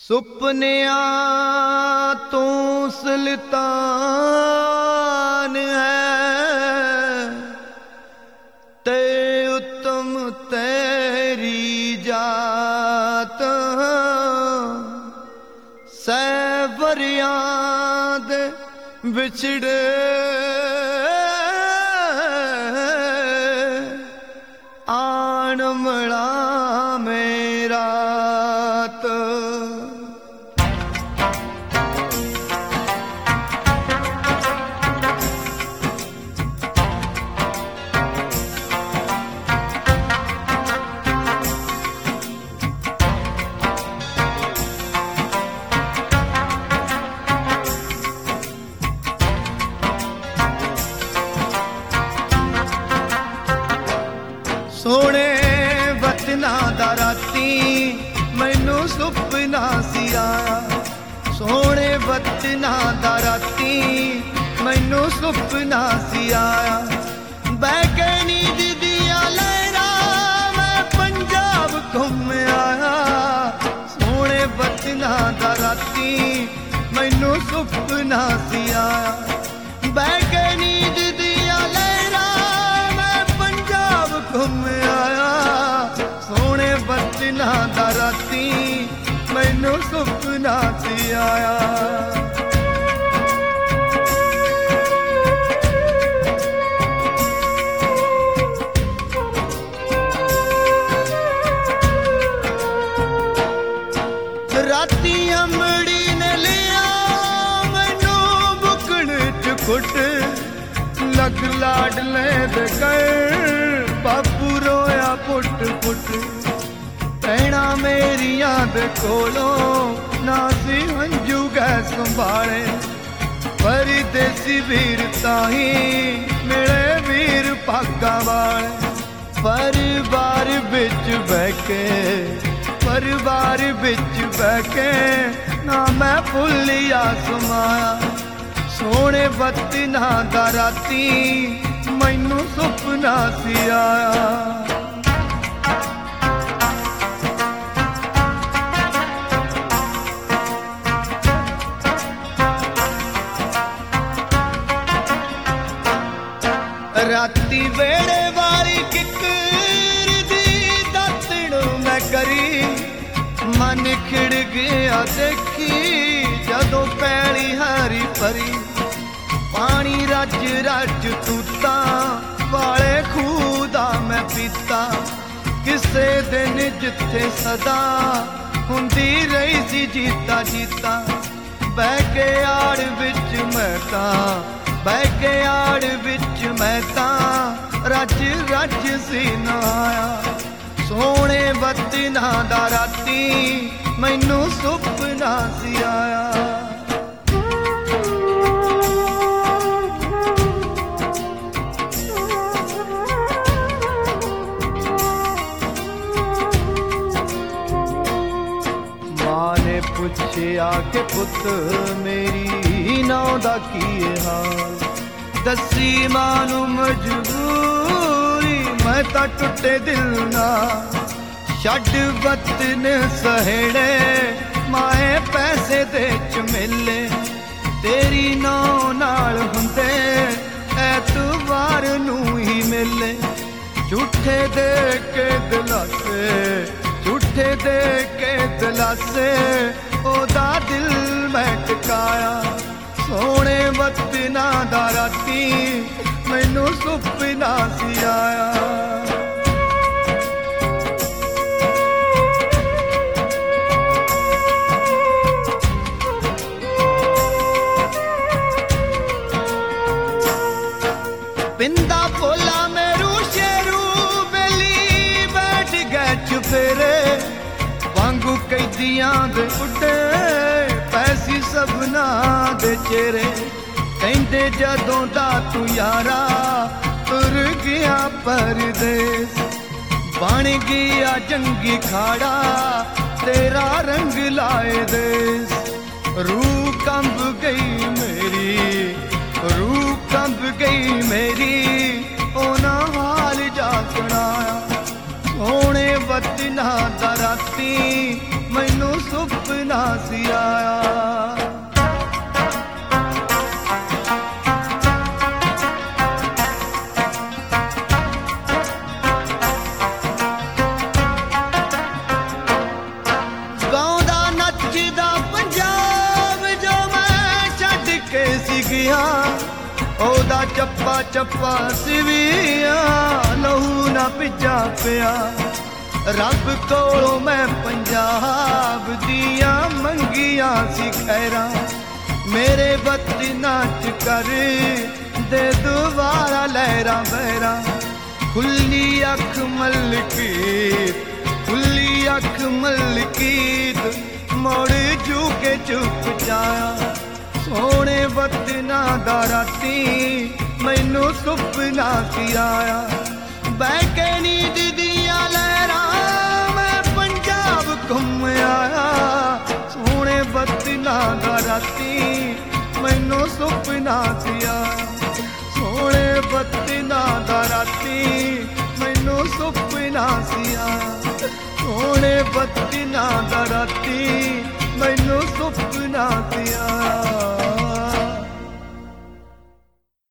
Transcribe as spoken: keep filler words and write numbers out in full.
ਸੁਪਨਿਆਂ ਤੋਂ ਸੁਲਤਾਨ ਹੈ ਤੇ ਉੱਤਮ ਤੇਰੀ ਜਾਤ ਸੈਵਰਿਆਂ ਦੇ ਵਿਛੜੇ ਆਣ ਮਲਾ ਮੇਰਾ सोने वतना दा राती मैनू सुपना सी आया सोने वतना दा राती मैनू सुपना सी आया बह के नींद दिया लहरा मैं पंजाब घूम आया सोने वतना दा राती मैनू सुपना सी आया बह के नींद दिया लहरा मैं पंजाब घूम आया सोने बचना दा राती मैनू सुपना सी आया राती अमड़ी ने लिया मैनू बुकण च कुट लग लाडले दे गए बापू रोया पुट पुट भैणा मेरिया दे कोलों ना सी हंजू गै संभाले परदेसी वीर ताही मिले वीर भागा वाले परिवार बिच बह के परिवार बिच बह के ना मैं भुलिया समाया सोने वतना दा राती मैनू सुपना सी आया राती वेड़े वाली किकर दी दातण मैं करी मन खिड़ गया देखी जदों पैली हरी परी पानी रज रज तूता वाले खूदा मैं पीता किसे दिन जिथे सदा हुंदी रही सी जीता जीता बह के आड़ विच मैं तां बह के आड़ विच मैं तां रज रज सी नाया सोने वतना दा राती मैनू सुपना सी आया पुछया के पुत मेरी नौ दा की हाल दसी मानू मजबूरी मैं तां टुटे दिल ना छड्ड वतन सहेड़े माए पैसे दे चमेले तेरी नौ नाल हुंदे ऐतवार नू ही मिले झूठे दे के दिलासे झूठे दे के दिलासे ओदा दिल मैं टिकाया सोने वतना दा राती मैनू सुपना सी आया पिंदा बोला मेरू शेरू बेली बैठ गए चुफेरे वांगू कैदियां दे उड्डे पैसी सबना दे चेहरे कहंदे जदों दा तू यारा तुर गया परदेस बन गया जंगी खाड़ा तेरा रंग लाए देस रूह कंब गई मेरी रूह कंब गई मेरी ओना हाल जा सुनाया सोने वतना दा राती मैनू सुपना ਸੁਪਨਾ ਸੀ ਆਇਆ। ਗਾਉਂਦਾ ਨੱਚਦਾ ਪੰਜਾਬ ਜੋ ਮੈਂ ਛੱਡ ਕੇ ਸੀ ਗਿਆ, ਉਹਦਾ ਚੱਪਾ ਚੱਪਾ ਸਿਵੀਆ ਲਹੂ ਨਾ ਭਿੱਜਾ ਪਿਆ। ਰੱਬ ਕੋਲੋਂ ਮੈਂ ਪੰਜਾਬ ਦੀਆਂ ਮੰਗੀਆਂ ਸੀ ਖੈਰਾਂ, ਮੇਰੇ ਵਤਨਾਂ ਚ ਕਰ ਦੇ ਦੁਬਾਰਾ ਲਹਿਰਾਂ ਬਹਿਰਾਂ। ਖੁੱਲੀ ਅੱਖ ਮਲਕੀਤ ਖੁੱਲੀ ਅੱਖ ਮਲਕੀਤ ਮੋੜ ਜੂ ਕੇ ਚੁੱਪ ਜਾਇਆ। ਸੋਹਣੇ ਵਤਨਾਂ ਦਾ ਰਾਤੀ ਮੈਨੂੰ ਸੁਪਨਾ ਸੀ ਆਇਆ। ਬਹਿ ਕੇ ਨੀਂਦ ਦੀਆਂ ਲਹਿਰਾਂ ਮੈਂ ਪੰਜਾਬ ਘੁੰਮ ਆਇਆ। ਸੋਹਣੇ ਵਤਨਾਂ ਦਾ ਰਾਤੀ ਮੈਨੂੰ ਸੁਪਨਾ ਸੀ ਆਇਆ। ਸੋਹਣੇ ਵਤਨਾਂ ਦਾ ਰਾਤੀ ਮੈਨੂੰ ਸੁਪਨਾ ਸੀ ਆਇਆ। ਸੋਹਣੇ ਵਤਨਾਂ ਦਾ ਰਾਤੀ ਮੈਨੂੰ ਸੁਪਨਾ